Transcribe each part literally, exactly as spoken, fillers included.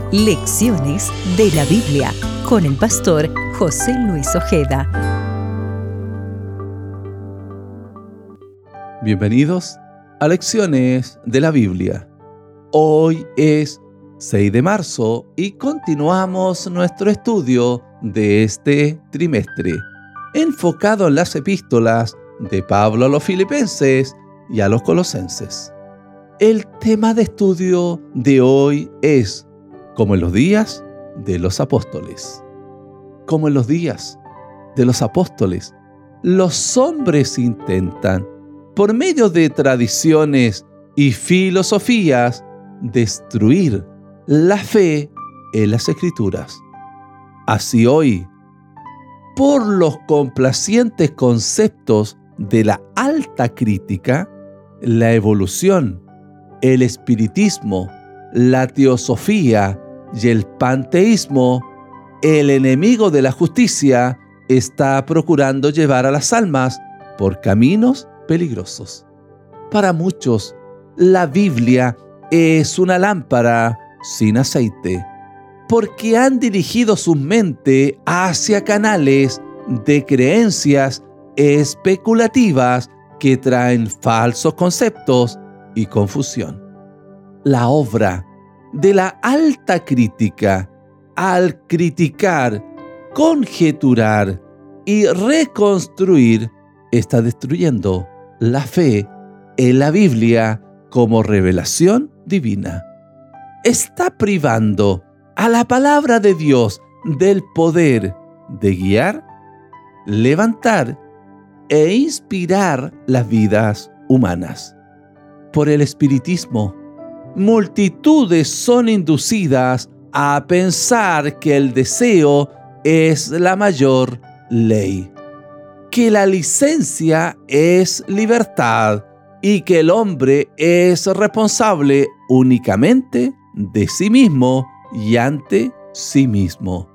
Lecciones de la Biblia con el pastor José Luis Ojeda. Bienvenidos a Lecciones de la Biblia. Hoy es seis de marzo y continuamos nuestro estudio de este trimestre, enfocado en las epístolas de Pablo a los Filipenses y a los Colosenses. El tema de estudio de hoy es como en los días de los apóstoles. Como en los días de los apóstoles, los hombres intentan, por medio de tradiciones y filosofías, destruir la fe en las Escrituras. Así hoy, por los complacientes conceptos de la alta crítica, la evolución, el espiritismo, la teosofía y el panteísmo, el enemigo de la justicia está procurando llevar a las almas por caminos peligrosos. Para muchos, la Biblia es una lámpara sin aceite, porque han dirigido su mente hacia canales de creencias especulativas que traen falsos conceptos y confusión. La obra de la alta crítica, al criticar, conjeturar y reconstruir, está destruyendo la fe en la Biblia como revelación divina. Está privando a la palabra de Dios del poder de guiar, levantar e inspirar las vidas humanas. Por el espiritismo, multitudes son inducidas a pensar que el deseo es la mayor ley, que la licencia es libertad y que el hombre es responsable únicamente de sí mismo y ante sí mismo.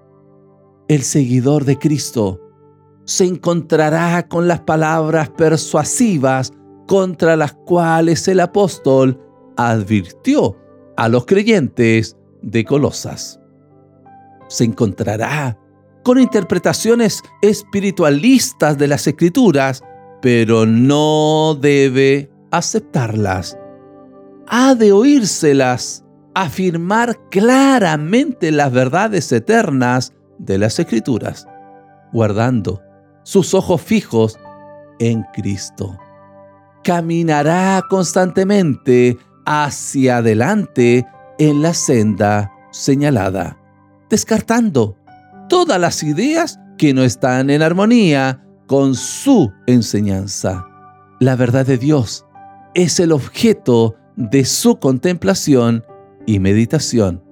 El seguidor de Cristo se encontrará con las palabras persuasivas contra las cuales el apóstol advirtió a los creyentes de Colosas. Se encontrará con interpretaciones espiritualistas de las Escrituras, pero no debe aceptarlas. Ha de oírselas afirmar claramente las verdades eternas de las Escrituras, guardando sus ojos fijos en Cristo. Caminará constantemente hacia adelante en la senda señalada, descartando todas las ideas que no están en armonía con su enseñanza. La verdad de Dios es el objeto de su contemplación y meditación.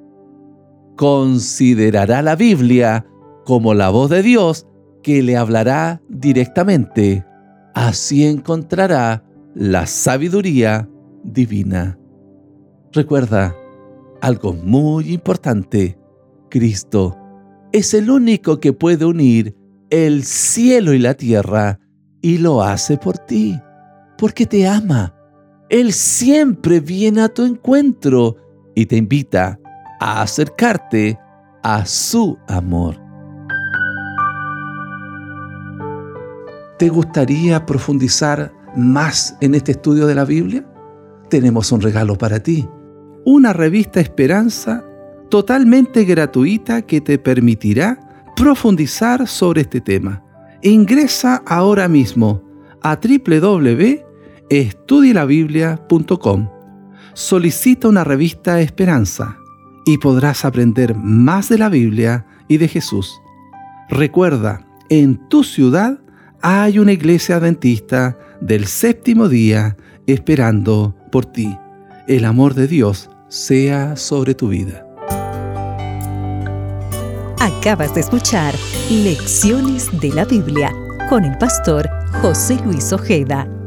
Considerará la Biblia como la voz de Dios que le hablará directamente. Así encontrará la sabiduría divina. Recuerda algo muy importante: Cristo es el único que puede unir el cielo y la tierra, y lo hace por ti, porque te ama. Él siempre viene a tu encuentro y te invita a acercarte a su amor. ¿Te gustaría profundizar más en este estudio de la Biblia? Tenemos un regalo para ti: una revista Esperanza totalmente gratuita que te permitirá profundizar sobre este tema. Ingresa ahora mismo a doble u doble u doble u punto estudie la biblia punto com. Solicita una revista Esperanza y podrás aprender más de la Biblia y de Jesús. Recuerda, en tu ciudad hay una iglesia adventista del séptimo día esperando por ti. El amor de Dios sea sobre tu vida. Acabas de escuchar Lecciones de la Biblia con el pastor José Luis Ojeda.